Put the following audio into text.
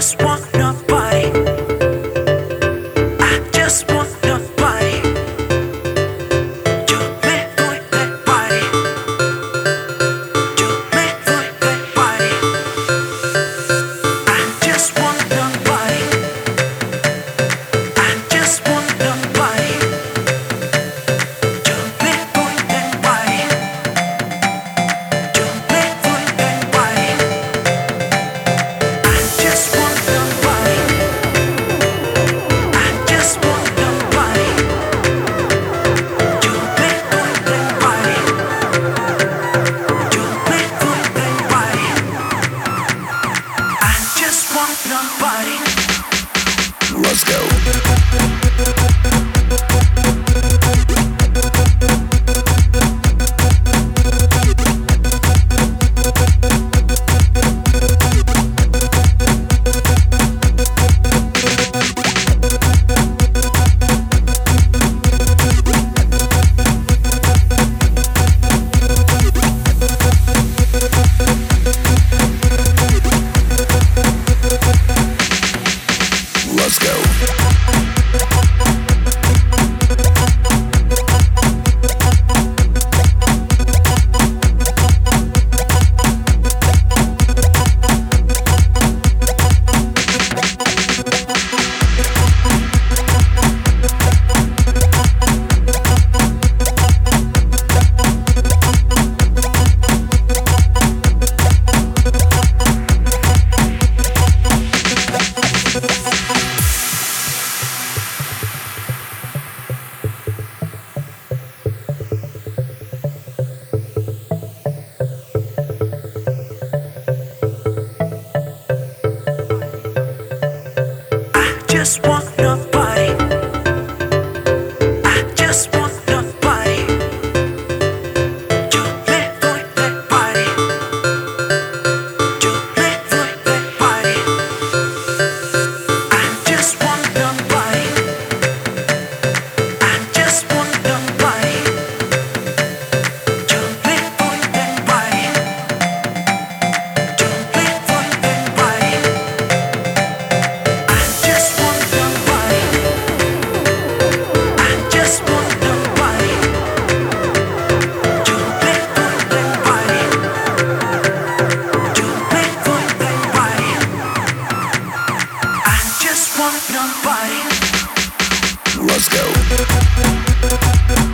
just want nobody. I just want nobody. Yo me voy de party. Yo me voy de party. I just want nobody. I just want nobody. Yo me voy de party. Yo me voy de party. I just want nobody. I just want nobody. Yo me voy de party. Yo me voy de party. I just want nobody. Let's go. Let's go. I just want nobody. I just want nobody. Yo me voy de party. Yo me voy de party. I just want nobody. I just want nobody. Yo me voy de party. Yo me voy de party. I just want nobody. I just want nobody. Yo me voy de party. Yo me voy de party. I just want nobody. Let's go.